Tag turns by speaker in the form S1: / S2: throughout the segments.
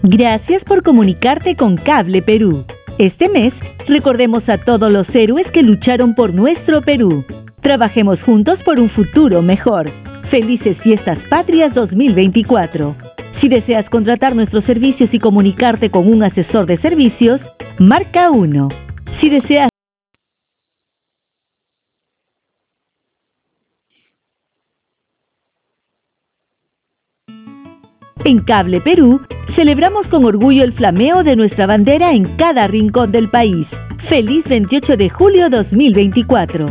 S1: Gracias por comunicarte con Cable Perú. Este mes, recordemos a todos los héroes que lucharon por nuestro Perú. Trabajemos juntos por un futuro mejor. Felices Fiestas Patrias 2024. Si deseas contratar nuestros servicios y comunicarte con un asesor de servicios, marca 1. Si deseas En Cable Perú, celebramos con orgullo el flameo de nuestra bandera en cada rincón del país. ¡Feliz 28 de julio 2024!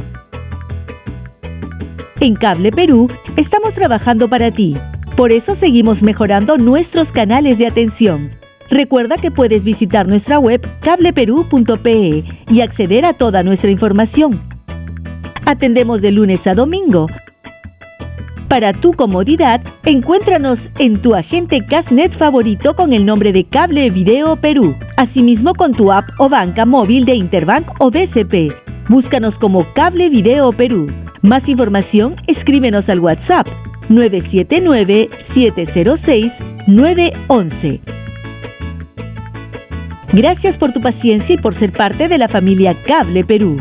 S1: En Cable Perú, estamos trabajando para ti. Por eso seguimos mejorando nuestros canales de atención. Recuerda que puedes visitar nuestra web cableperú.pe y acceder a toda nuestra información. Atendemos de lunes a domingo. Para tu comodidad, encuéntranos en tu agente Cashnet favorito con el nombre de Cable Video Perú. Asimismo con tu app o banca móvil de Interbank o BCP. Búscanos como Cable Video Perú. Más información, escríbenos al WhatsApp 979-706-911. Gracias por tu paciencia y por ser parte de la familia Cable Perú.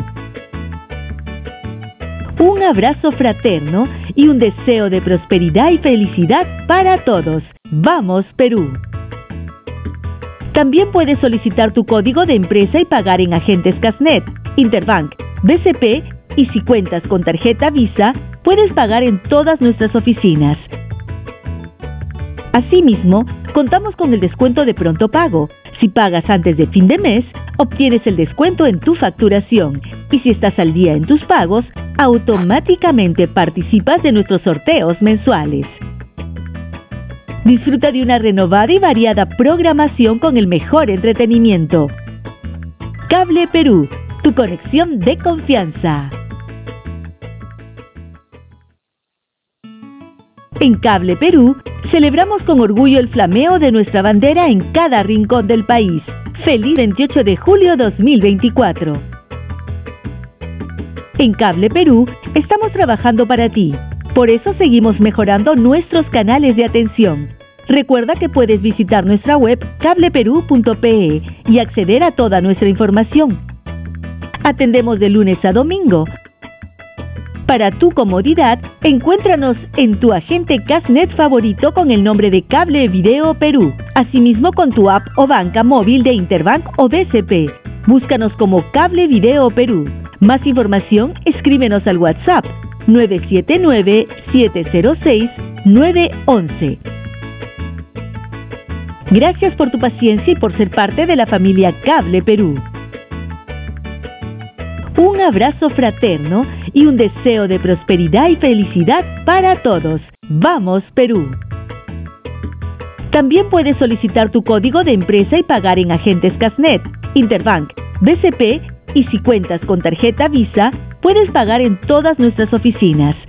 S1: Un abrazo fraterno y un deseo de prosperidad y felicidad para todos. ¡Vamos, Perú! También puedes solicitar tu código de empresa y pagar en agentes Cashnet, Interbank, BCP y si cuentas con tarjeta Visa, puedes pagar en todas nuestras oficinas. Asimismo, contamos con el descuento de pronto pago. Si pagas antes de fin de mes, obtienes el descuento en tu facturación. Y si estás al día en tus pagos, automáticamente participas de nuestros sorteos mensuales. Disfruta de una renovada y variada programación con el mejor entretenimiento. Cable Perú, tu conexión de confianza. En Cable Perú, celebramos con orgullo el flameo de nuestra bandera en cada rincón del país. ¡Feliz 28 de julio 2024! En Cable Perú, estamos trabajando para ti. Por eso seguimos mejorando nuestros canales de atención. Recuerda que puedes visitar nuestra web cableperú.pe y acceder a toda nuestra información. Atendemos de lunes a domingo. Para tu comodidad, encuéntranos en tu agente Cashnet favorito con el nombre de Cable Video Perú. Asimismo con tu app o banca móvil de Interbank o BCP. Búscanos como Cable Video Perú. Más información, escríbenos al WhatsApp 979-706-911. Gracias por tu paciencia y por ser parte de la familia Cable Perú. Un abrazo fraterno y un deseo de prosperidad y felicidad para todos. ¡Vamos, Perú! También puedes solicitar tu código de empresa y pagar en agentes Cashnet, Interbank, BCP y si cuentas con tarjeta Visa, puedes pagar en todas nuestras oficinas.